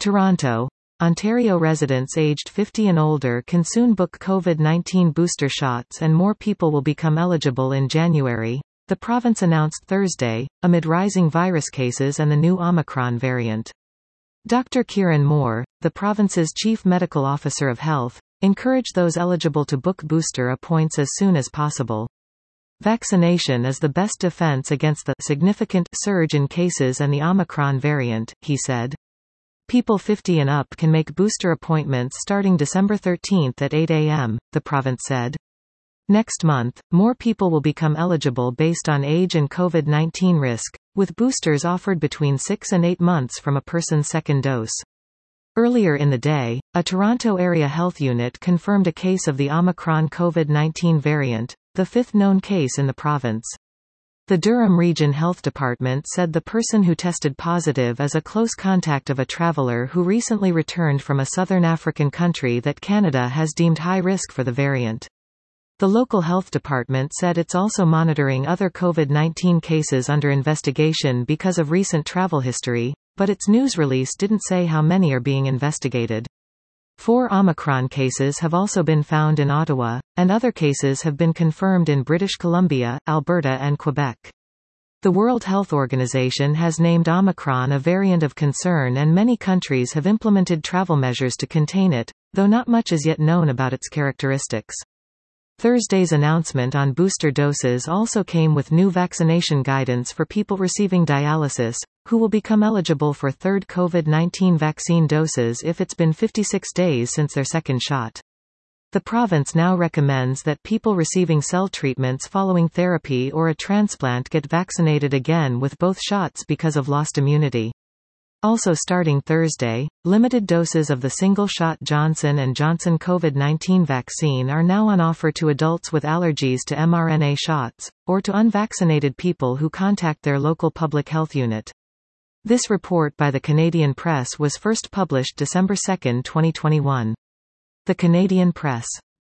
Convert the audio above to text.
Toronto, Ontario residents aged 50 and older can soon book COVID-19 booster shots and more people will become eligible in January, the province announced Thursday, amid rising virus cases and the new Omicron variant. Dr. Kieran Moore, the province's Chief Medical Officer of Health, encouraged those eligible to book booster appointments as soon as possible. Vaccination is the best defense against the significant surge in cases and the Omicron variant, he said. People 50 and up can make booster appointments starting December 13 at 8 a.m., the province said. Next month, more people will become eligible based on age and COVID-19 risk, with boosters offered between 6 and 8 months from a person's second dose. Earlier in the day, a Toronto area health unit confirmed a case of the Omicron COVID-19 variant, the fifth known case in the province. The Durham Region Health Department said the person who tested positive is a close contact of a traveller who recently returned from a southern African country that Canada has deemed high risk for the variant. The local health department said it's also monitoring other COVID-19 cases under investigation because of recent travel history, but its news release didn't say how many are being investigated. 4 Omicron cases have also been found in Ottawa, and other cases have been confirmed in British Columbia, Alberta and Quebec. The World Health Organization has named Omicron a variant of concern and many countries have implemented travel measures to contain it, though not much is yet known about its characteristics. Thursday's announcement on booster doses also came with new vaccination guidance for people receiving dialysis, who will become eligible for third COVID-19 vaccine doses if it's been 56 days since their second shot. The province now recommends that people receiving cell treatments following therapy or a transplant get vaccinated again with both shots because of lost immunity. Also starting Thursday, limited doses of the single-shot Johnson & Johnson COVID-19 vaccine are now on offer to adults with allergies to mRNA shots, or to unvaccinated people who contact their local public health unit. This report by the Canadian Press was first published December 2, 2021. The Canadian Press.